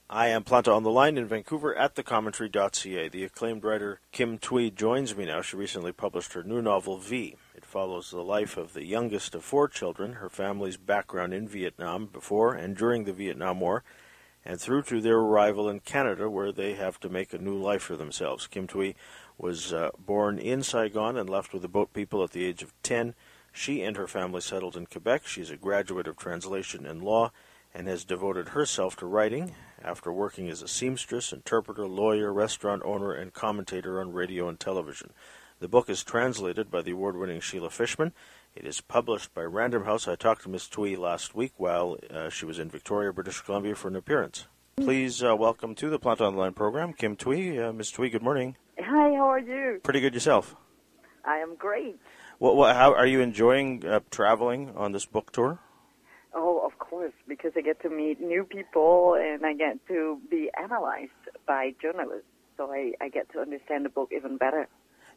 I am Planta on the line in Vancouver at thecommentary.ca. The acclaimed writer Kim Thuy joins me now. She recently published her new novel, V. It follows the life of the youngest of 4 children, her family's background in Vietnam before and during the Vietnam War, and through to their arrival in Canada, where they have to make a new life for themselves. Kim Thuy was born in Saigon and left with the boat people at the age of 10. She and her family settled in Quebec. She's a graduate of translation and law and has devoted herself to writing after working as a seamstress, interpreter, lawyer, restaurant owner, and commentator on radio and television. The book is translated by the award-winning Sheila Fishman. It is published by Random House. I talked to Ms. Thuy last week while she was in Victoria, British Columbia for an appearance. Please welcome to the Planta Online program, Kim Thuy. Ms. Thuy, good morning. Hi, how are you? Pretty good yourself. I am great. How are you enjoying traveling on this book tour? Oh, of course, because I get to meet new people and I get to be analyzed by journalists, so I get to understand the book even better.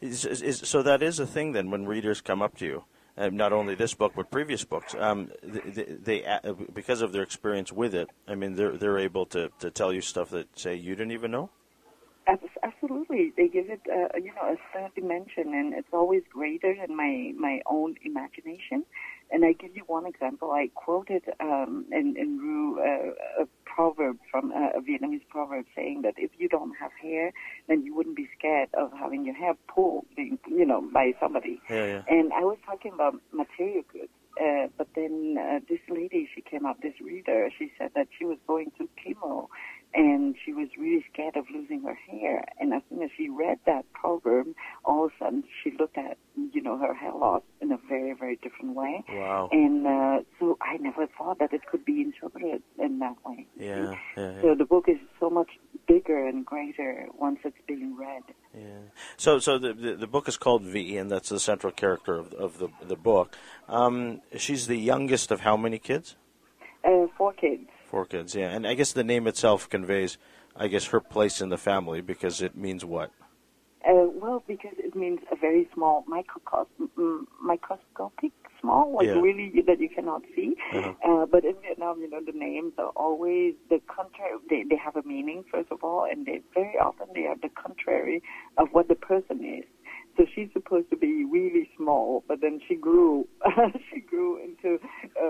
So that is a thing then when readers come up to you, not only this book but previous books, they because of their experience with it, I mean they're able to tell you stuff that, say, you didn't even know? Absolutely. They give it a third dimension, and it's always greater than my own imagination. And I give you one example. I quoted in Rue a proverb from a Vietnamese proverb saying that if you don't have hair, then you wouldn't be scared of having your hair pulled, by somebody. Yeah. And I was talking about material goods. But then this lady, she came up, this reader, she said that she was going to chemo and she was really scared of losing her hair. And as soon as she read that proverb, all of a sudden she looked at, her hair loss in a very, very different way. Wow. And so I never thought that it could be interpreted in that way. Yeah. So the book is so much bigger and greater once it's being read. Yeah. So the book is called V, and that's the central character of the book. She's the youngest of how many kids? 4 kids. 4 kids, yeah. And I guess the name itself conveys, her place in the family, because it means what? Well, because it means a very small, microscopic small, really that you cannot see. Uh-huh. But in Vietnam, the names are always the contrary. They have a meaning, first of all, and very often they are the contrary of what the person is. So she's supposed to be really small, but then she grew. She grew into,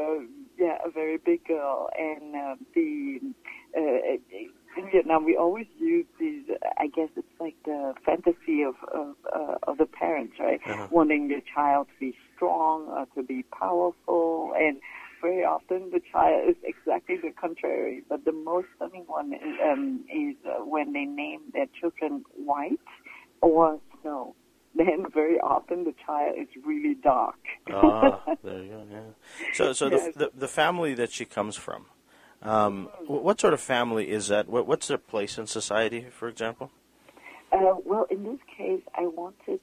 a very big girl. And in Vietnam, we always use these. I guess it's like the fantasy of the parents, right? Uh-huh. Wanting their child to be strong, to be powerful, and very often the child is exactly the contrary. But the most stunning one is when they name their children White or Snow. Then very often the child is really dark. There you go. Yeah. So yes. the family that she comes from, what sort of family is that? What's their place in society, for example? Well, in this case, I wanted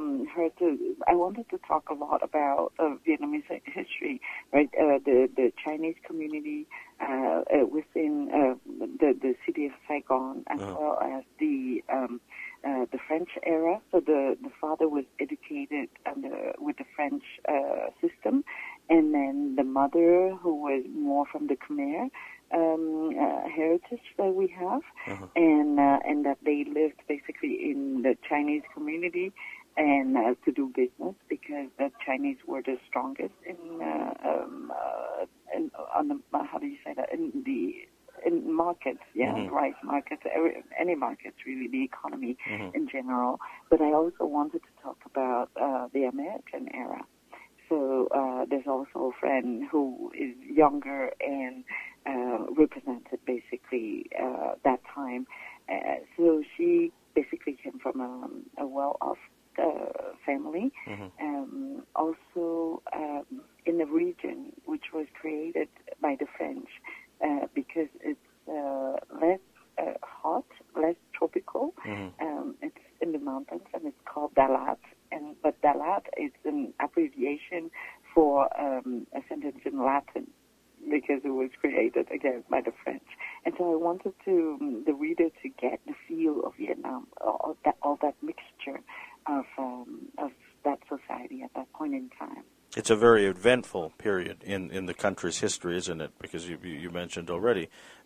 to talk a lot about Vietnamese history, right? The Chinese community within the city of Saigon, as well as the French era. So the father was educated with the French system, and then the mother, who was more from the Khmer heritage that we have, and that they lived basically in the Chinese community and to do business, because the Chinese were the strongest in markets, rice markets, any markets really, the economy in general. But I also wanted to talk about the American era. So there's also a friend who is younger and represented basically that time. So she basically came from a well-off family, also in a region which was created by the French because it's less hot, less tropical. It's in the mountains, and it's called Dalat. But Dalat is an abbreviation for a sentence in Latin, because it was created, again, by the French. And so I wanted the reader to get the feel of Vietnam, all that mixture of that society at that point in time. It's a very eventful period in the country's history, isn't it? Because you mentioned already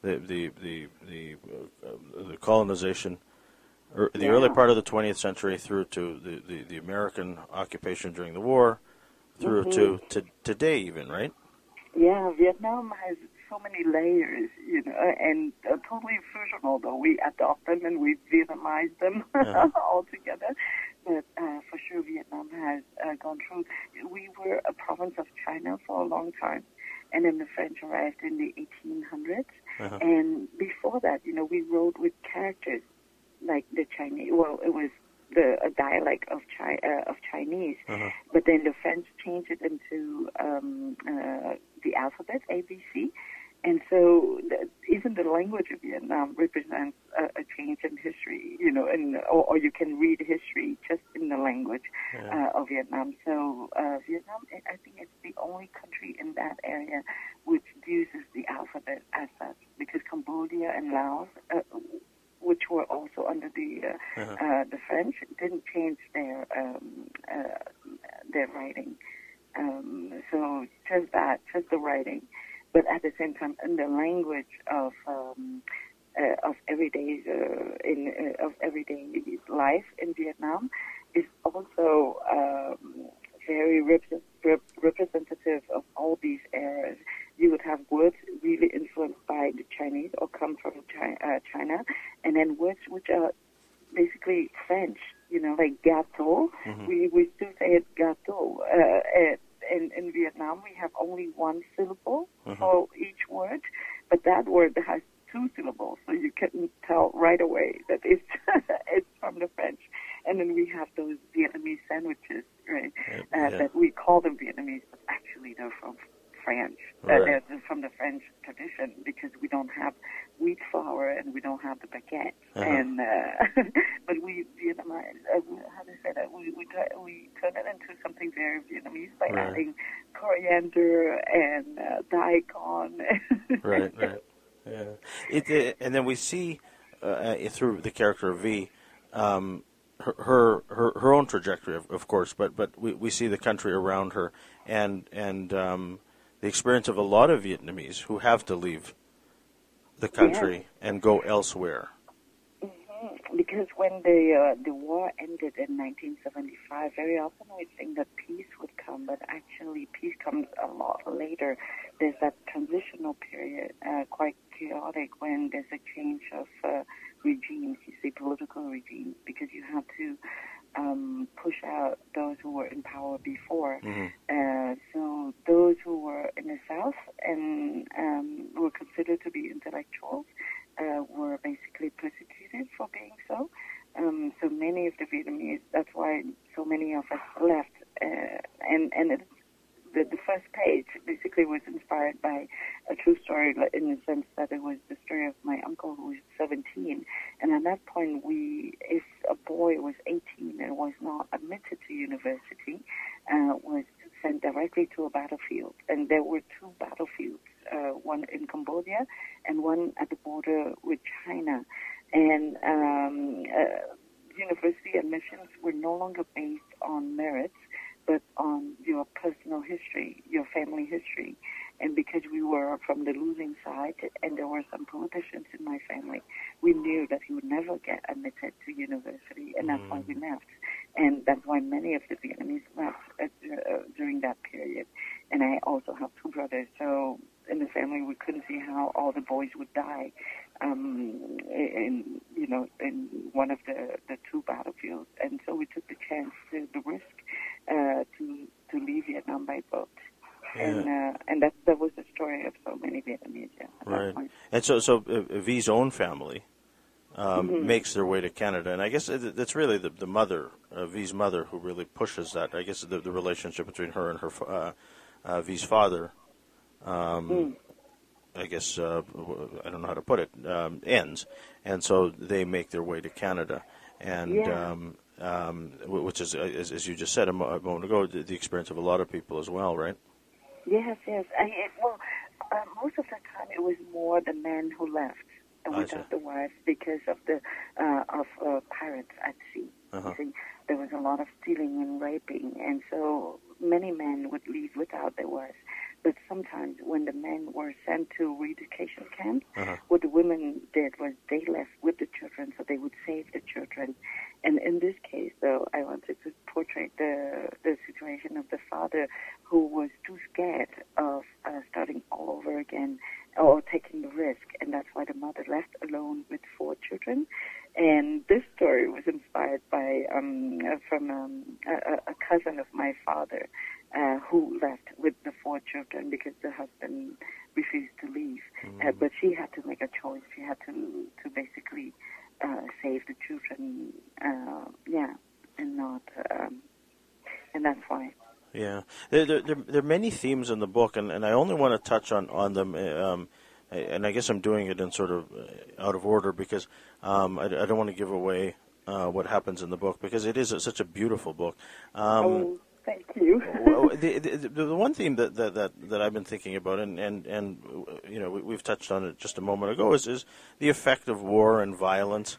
the colonization, or the early part of the 20th century through to the American occupation during the war, through to today even, right? Yeah, Vietnam has so many layers, and totally fusional, though. We adopt them and we Vietnamize them all together. But for sure, Vietnam has gone through. We were a province of China for a long time, and then the French arrived in the 1800s. And before that, we wrote with characters like the Chinese. Well, it was a dialect of Chinese, but then the French changed it into the alphabet ABC, and so even the language of Vietnam represents a change in history, or you can read history just in the language of Vietnam. So Vietnam, I think it's the only country in that area which uses the alphabet as such, because Cambodia and Laos, which were also under the French, didn't change their writing. So just the writing, but at the same time, in the language of everyday life in Vietnam is also very representative of all these eras. You would have words really influenced by the Chinese or come from China, and then words which are basically French, like gâteau. We still say it gâteau. In Vietnam, we have only one syllable for each word, but that word has two syllables, so you can tell right away that it's it's from the French. And then we have those Vietnamese sandwiches, right? That we call them Vietnamese, but actually they're from France. They're from the French tradition, because we don't have wheat flour and we don't have the baguette. And but we Vietnamize, how do you say that? We turn it into something very Vietnamese by adding coriander and daikon. Right. Yeah. And then we see through the character of V, her own trajectory, of course, but we see the country around her, and the experience of a lot of Vietnamese who have to leave the country and go elsewhere. Because when the war ended in 1975, very often we think that peace would come, but actually peace comes a lot later. There's that transitional period, quite chaotic, when there's a change of regimes, you see, political regimes, because you have to push out those who were in power before. So those who were in the South and were considered to be intellectuals were basically persecuted for being so. So many of the Vietnamese, that's why so many of us left. And the first page basically was inspired by a true story, in the sense that it was the story of my uncle, who was 17. And at that point, if a boy was 18 and was not admitted to university, was sent directly to a battlefield. And there were two battlefields, one in Cambodia and one at the border with China. And university admissions were no longer based on merits, but on your personal history, your family history. And because we were from the losing side, and there were some politicians in my family, we knew that he would never get admitted to university, and that's why we left. And that's why many of the Vietnamese left during that period. And I also have two brothers, so in the family we couldn't see how all the boys would die in one of the two battlefields. And so we took the chance, the risk, to leave Vietnam by boat. And that was the story of so many Vietnamese. Right. And so V's own family makes their way to Canada, and I guess that's really the mother, V's mother, who really pushes that. I guess the relationship between her and her V's father, I guess I don't know how to put it, ends, and so they make their way to Canada, and which is, as you just said a moment ago, the experience of a lot of people as well, right? Yes. Most of the time it was more the men who left without the wives, because of the pirates at sea. Uh-huh. You see, there was a lot of stealing and raping, and so many men would leave without their wives. But sometimes when the men were sent to re-education camps, Uh-huh. what the women did was they left with the children, so they would save the children. And in this case, though, I wanted to portray the situation of the father who was too scared of starting all over again or taking the risk, and that's why the mother left alone with 4 children. And this story was inspired by from a cousin of my father who left with the 4 children because the husband refused to leave. But she had to make a choice. She had to basically save the children, and not, and that's why. Yeah, there are many themes in the book, and I only want to touch on them, and I guess I'm doing it in sort of out of order because I don't want to give away what happens in the book because it is such a beautiful book. Thank you. The one theme that I've been thinking about, and you know we've touched on it just a moment ago, is the effect of war and violence.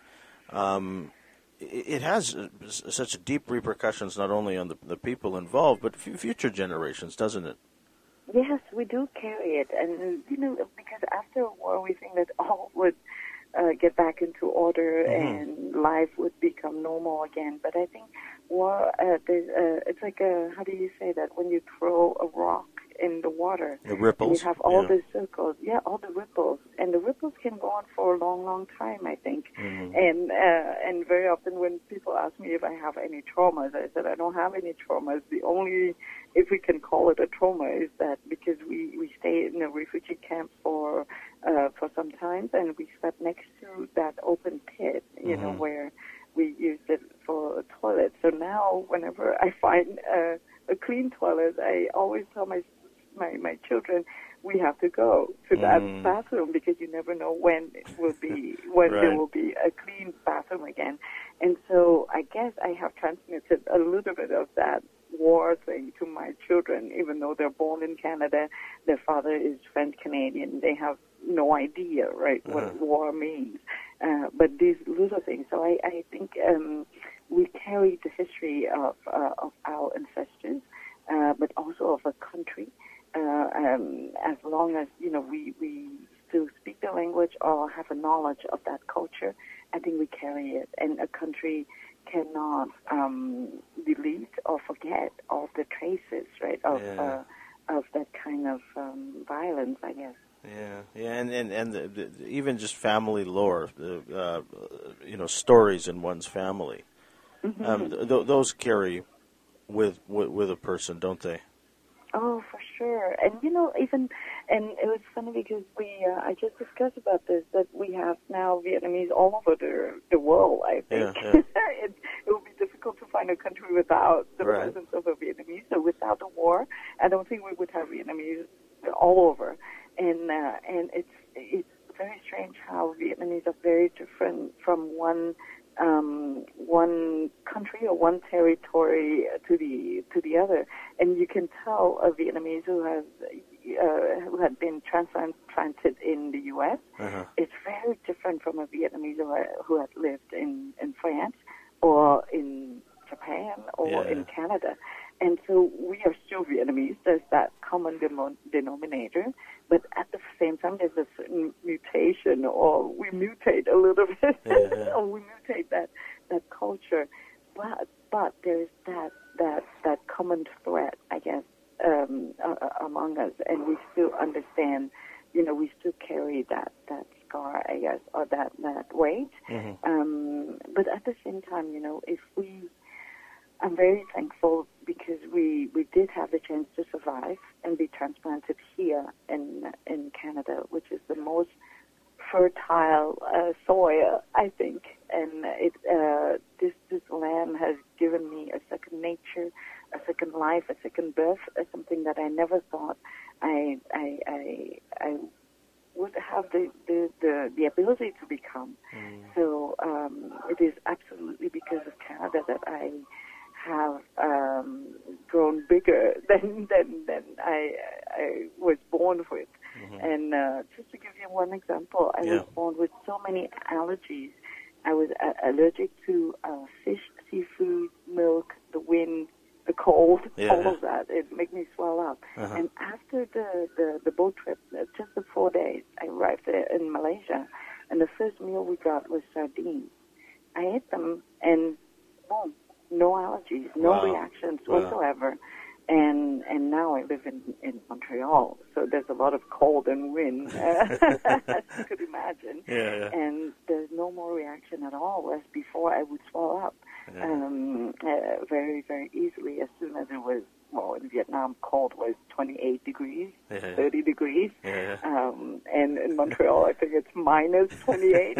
It has such deep repercussions not only on the people involved, but future generations, doesn't it? Yes, we do carry it. And, because after a war, we think that all would get back into order and life would become normal again. But I think war, it's like how do you say that? When you throw a rock in the water. The ripples. And you have all the circles. Yeah, all the ripples. And the ripples can go on for a long, long time, I think. And very often when people ask me if I have any traumas, I said I don't have any traumas. The only, if we can call it a trauma, is that because we stayed in a refugee camp for some time, and we slept next to that open pit, where we used it for a toilet. So now whenever I find a clean toilet, I always tell my children, we have to go to that bathroom because you never know when there will be a clean bathroom again. And so I guess I have transmitted a little bit of that war thing to my children, even though they're born in Canada. Their father is French-Canadian. They have no idea, right, what war means. But these little things. So I think we carry the history of our ancestors, but also of a country. As long as we still speak the language or have a knowledge of that culture, I think we carry it, and a country cannot delete or forget all the traces, right, of that kind of violence, I guess. Yeah, and even just family lore, stories in one's family, those carry with a person, don't they? Oh, for sure. And, and it was funny because I just discussed about this, that we have now Vietnamese all over the world, I think. Yeah. It would be difficult to find a country without the presence of a Vietnamese. So without the war, I don't think we would have Vietnamese all over. And it's very strange how Vietnamese are very different from one country or one territory to the other, and you can tell a Vietnamese who had been transplanted in the U.S. It's very different from a Vietnamese who had lived in France or in Japan or in Canada. And so we are still Vietnamese. There's that common denominator, but at the same time, there's a certain mutation, or we mutate a little bit, or we mutate that culture. But there's that common thread, I guess, among us, and we still understand. We still carry that scar, I guess, or that weight. But at the same time, I'm very thankful because we did have the chance to survive and be transplanted here in Canada, which is the most fertile soil, I think. And this land has given me a second nature, a second life, a second birth, something that I never thought I would have the ability to become. So it is absolutely because of Canada that I have grown bigger than I was born with. And just to give you one example, I was born with so many allergies. I was allergic to fish seafood, milk, the wind, the cold, Yeah. all of that. It made me swell up. Uh-huh. And after the boat trip, just the 4 days, I arrived there in Malaysia, and the first meal we got was sardines. I ate them, and boom, no allergies, no Wow. reactions Wow. whatsoever. And now I live in Montreal, so there's a lot of cold and wind, as you could imagine. Yeah. And there's no more reaction at all, whereas before I would swell up very, very easily as soon as it was, well, in Vietnam, cold was 28 degrees, 30 degrees. Yeah. And in Montreal, I think it's minus 28.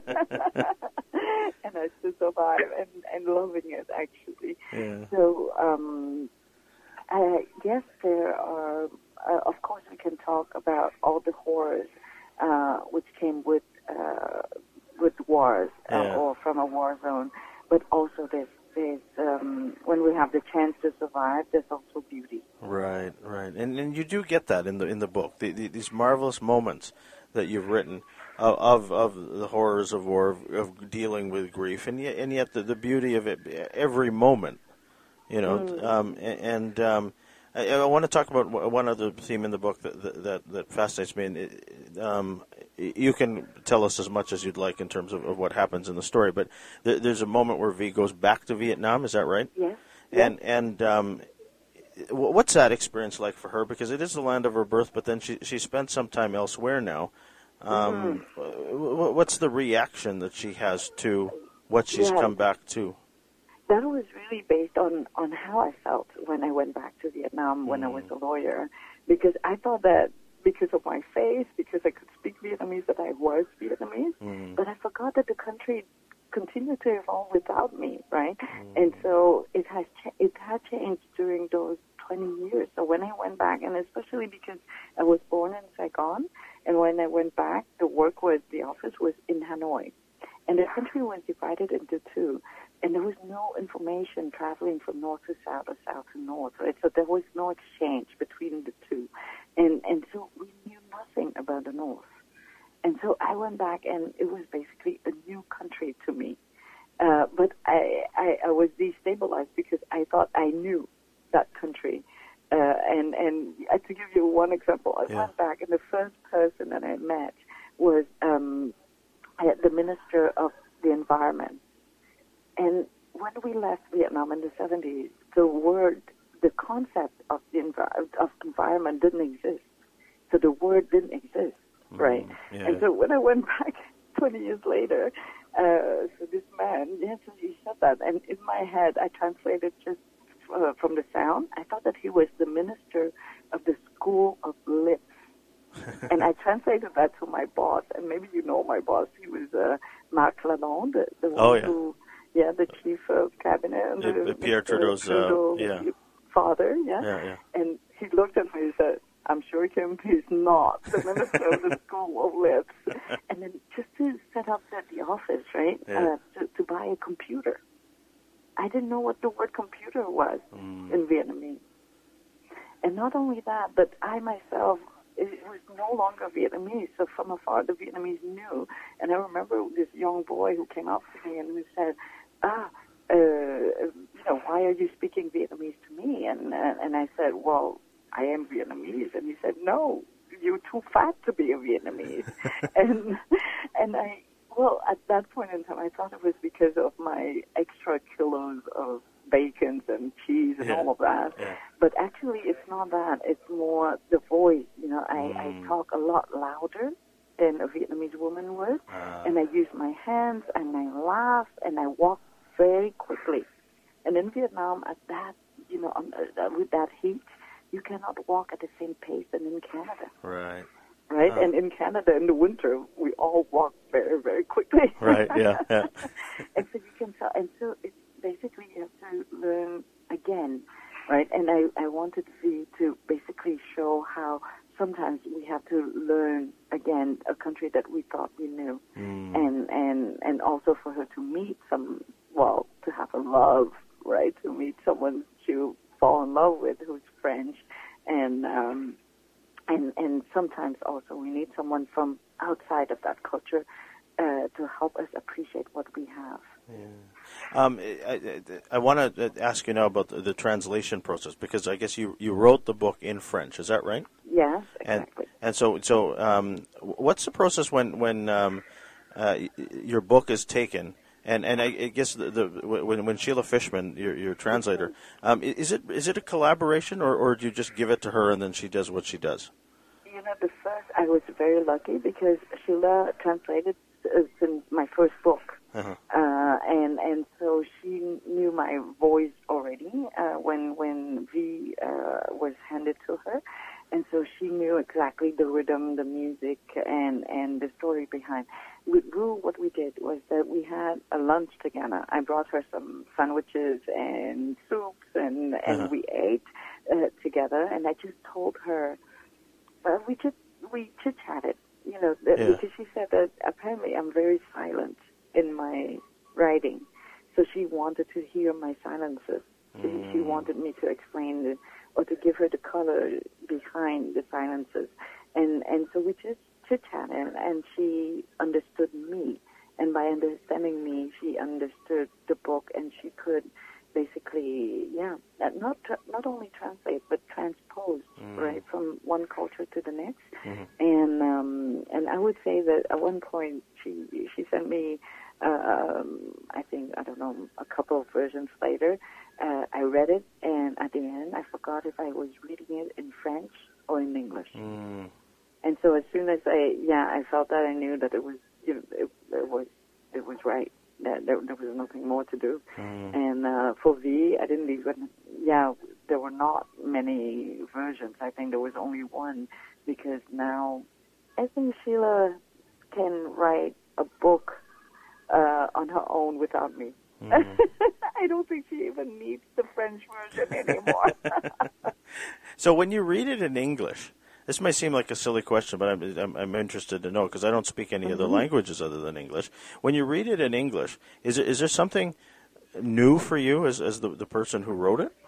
And I still survive and loving it, actually. Yeah. So, yes, there are, of course, we can talk about all the horrors which came with wars or from a war zone, but also there's when we have the chance to survive, there's also beauty. Right. And you do get that in the book, these marvelous moments that you've written of the horrors of war, of dealing with grief, and yet the beauty of it every moment, you know. I want to talk about one other theme in the book that fascinates me, and you can tell us as much as you'd like in terms of what happens in the story, but there's a moment where V goes back to Vietnam, is that right? Yes. And what's that experience like for her? Because it is the land of her birth, but then she spent some time elsewhere now. What's the reaction that she has to what she's come back to? That was really based on how I felt when I went back to Vietnam when I was a lawyer, because I thought that because of my face, because I could speak Vietnamese, that I was Vietnamese, but I forgot that the country continued to evolve without me, right? And so it had changed during those 20 years. So when I went back, and especially because I was born in Saigon, and when I went back, the office was in Hanoi. And the country was divided into two. And there was no information traveling from north to south or south to north, right? So there was no exchange between the two. And so we knew nothing about the north. And so I went back, and it was basically a new country to me. But I was destabilized because I thought I knew that country. And to give you one example, I went back, and the first person that I met was the Minister of the Environment. And when we left Vietnam in the 70s, the concept of environment didn't exist. So the word didn't exist, right? And so when I went back 20 years later, so this man, he said that. And in my head, I translated just from the sound. I thought that he was the minister of the School of Lips. And I translated that to my boss. And maybe you know my boss. He was Marc Lalonde, the one who... Yeah, the chief of cabinet. And Pierre Trudeau's father, And he looked at me and said, I'm sure Kim, he's not the minister of the School of Lips. And then just to set up the office, right, to buy a computer. I didn't know what the word computer was in Vietnamese. And not only that, but I myself, it was no longer Vietnamese. So from afar, the Vietnamese knew. And I remember this young boy who came up to me and who said, why are you speaking Vietnamese to me? And I said, well, I am Vietnamese. And he said, no, you're too fat to be a Vietnamese. and at that point in time, I thought it was because of my extra kilos of bacon and cheese and all of that. Yeah. But actually, it's not that. It's more the voice. You know, I talk a lot louder than a Vietnamese woman would. And I use my hands, and I laugh, and I walk very quickly. And in Vietnam, at that, with that heat, you cannot walk at the same pace than in Canada. Right. Right? And in Canada, in the winter, we all walk very, very quickly. Right, yeah. And so you can tell. And so it's basically you have to learn again, right? And I wanted to basically show how sometimes we have to learn again a country that we thought we knew. And also for her to meet to have a love, right? To meet someone to fall in love with who's French. And sometimes also we need someone from outside of that culture to help us appreciate what we have. Yeah. I want to ask you now about the translation process, because I guess you wrote the book in French. Is that right? Yes, exactly. And so what's the process when your book is taken? And I guess when Sheila Fishman, your translator, is it a collaboration, or do you just give it to her and then she does what she does? You know, the first, I was very lucky because Sheila translated since my first book. Uh-huh. And so she knew my voice already when V was handed to her. And so she knew exactly the rhythm, the music, and the story behind. With Ru, what we did was that we had a lunch together. I brought her some sandwiches and soups, and we ate together. And I just told her, we chit-chatted, you know, because she said that apparently I'm very silent in my writing. So she wanted to hear my silences. She wanted me to explain or to give her the color behind the silences. And so we just chit-chatted, and she understood me. And by understanding me, she understood the book, and she could basically, not only translate, but transpose, right, from one culture to the next. And I would say that at one point she sent me, I think, I don't know, a couple of versions later. I read it, and at the end, I forgot if I was reading it in French or in English. And so as soon as I felt that, I knew that it was, you know, it was right. That there was nothing more to do. And for V, I didn't even, there were not many versions. I think there was only one, because now I think Sheila can write a book on her own without me. I don't think she even needs the French version anymore. So when you read it in English, this may seem like a silly question, but I'm interested to know, because I don't speak any other languages other than English. When you read it in English, is there something new for you as the person who wrote it?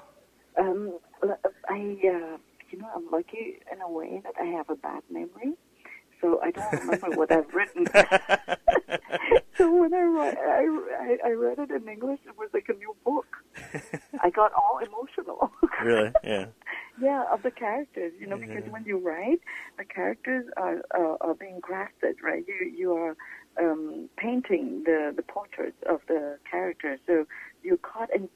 I'm lucky in a way that I have a bad memory, so I don't remember what I've written. So when I read it in English, it was like a new book. I got all emotional. Really? Yeah. Yeah, of the characters, you know, because when you write, the characters are being grafted, right? You are painting the portraits of the characters, so you're caught in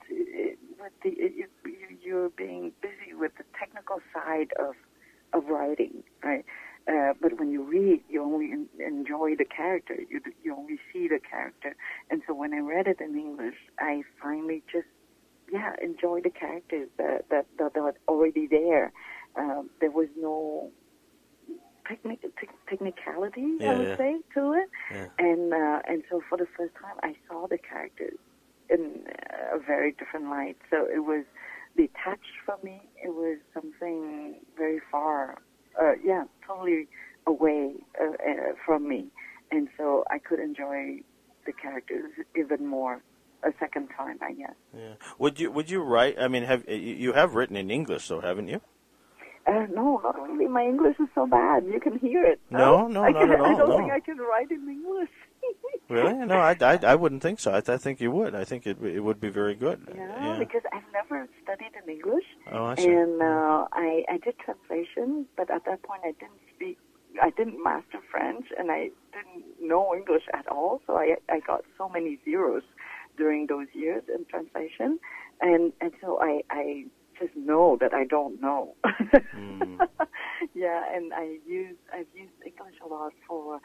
you're being busy with the technical side of writing, right? But when you read, you only enjoy the character. You only see the character. And so when I read it in English, I finally just enjoy the characters that are already there. There was no technicality, I would say, to it. Yeah. And so for the first time, I saw the characters in a very different light. So it was detached from me. It was something very far, totally away from me. And so I could enjoy the characters even more a second time, I guess. Yeah. Would you write? I mean, you have written in English, though, haven't you? No, not really. My English is so bad. You can hear it. No, not at all. I don't think I can write in English. Really? No, I wouldn't think so. I think you would. I think it would be very good. Yeah, because I've never studied in English. Oh, I see. And I did translation, but at that point I didn't master French, and I didn't know English at all, so I got so many zeros during those years in translation, and so I just know that I don't know. Yeah, and I've used English a lot for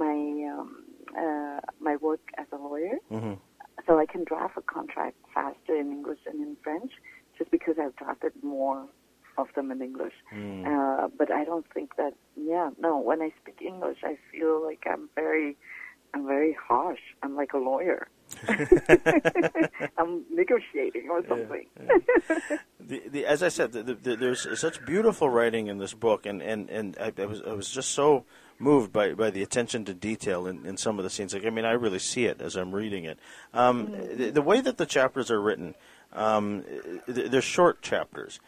my work as a lawyer. So I can draft a contract faster in English than in French, just because I've drafted more of them in English. But I don't think that. When I speak English, I feel like I'm very harsh. I'm like a lawyer. I'm negotiating or something. As I said, there's such beautiful writing in this book, and I was just so moved by the attention to detail in some of the scenes. Like, I mean, I really see it as I'm reading it. The way that the chapters are written, they're short chapters.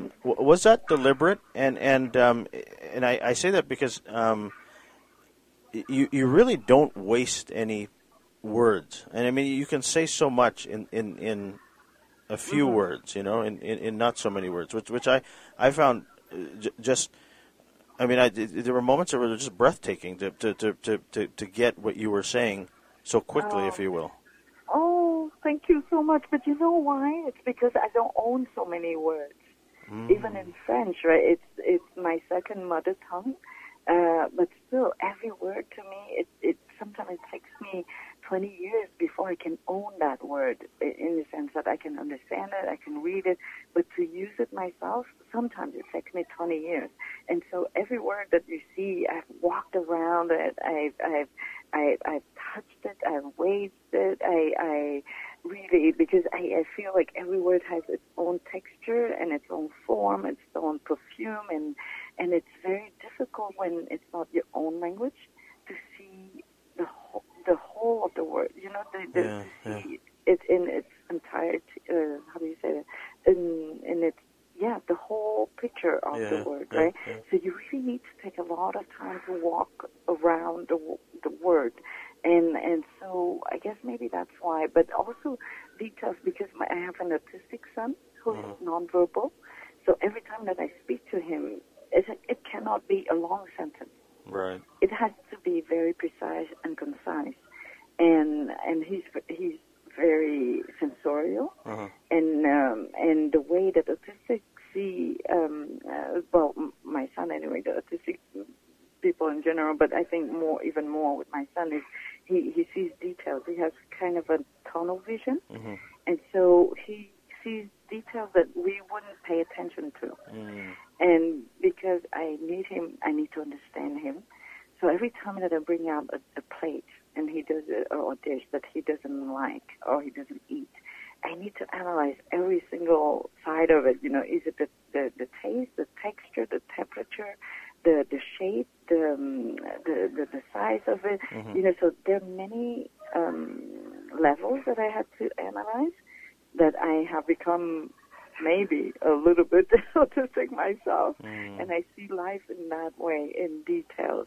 Was that deliberate? And I say that because you really don't waste any words. And I mean, you can say so much in a few words, you know, in not so many words, which I found just. I mean, there were moments that were just breathtaking to get what you were saying so quickly, if you will. Oh, thank you so much. But you know why? It's because I don't own so many words. Even in French, right? It's my second mother tongue. But still, every word to me, it sometimes it takes me 20 years before I can own that word, in the sense that I can understand it, I can read it, but to use it myself, sometimes it takes me 20 years. And so every word that you see, I've walked around it, I've touched it, I've waved it, I really, because I feel like every word has its own texture and its own form, its own perfume, and it's very difficult when it's not your own language to see the whole of the word. You know, to see it in its entirety. How do you say that? In its the whole picture of the word, right? Yeah. So you really need to take a lot of time to walk around the word, and so I guess maybe that's why. But also details, because I have an autistic son who's nonverbal, so every time that I speak to him, it cannot be a long sentence. Right. It has to be very precise and concise, and he's very sensorial, and the way that autistics see, my son anyway, the autistic people in general, but I think even more with my son is he sees details. He has kind of a tunnel vision, and so he sees details that we wouldn't pay attention to. And because I need to understand him. So every time that I bring out a plate and he does or a dish that he doesn't like or he doesn't eat, I need to analyze every single side of it. You know, is it the taste, the texture, the temperature, the shape, the size of it? You know, so there are many levels that I had to analyze, that I have become maybe a little bit autistic myself, and I see life in that way, in details,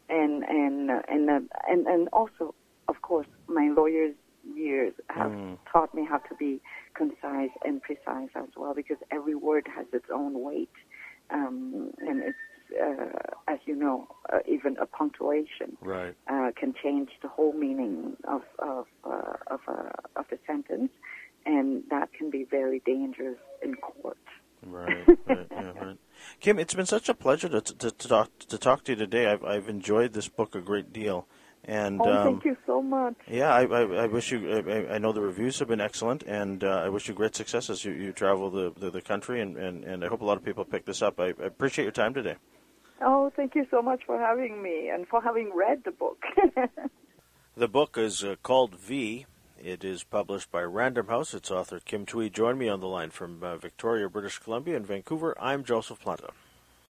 and also, of course, my lawyer's years have taught me how to be concise and precise as well, because every word has its own weight, and it's as you know, even a punctuation can change the whole meaning of the sentence. And that can be very dangerous in court. Right. Kim, it's been such a pleasure to talk to you today. I've enjoyed this book a great deal, and thank you so much. Yeah, I wish you. I know the reviews have been excellent, and I wish you great success as you travel the country, and I hope a lot of people pick this up. I appreciate your time today. Oh, thank you so much for having me and for having read the book. The book is called V. It is published by Random House. Its author, Kim Tweed, joined me on the line from Victoria, British Columbia, and Vancouver. I'm Joseph Planta.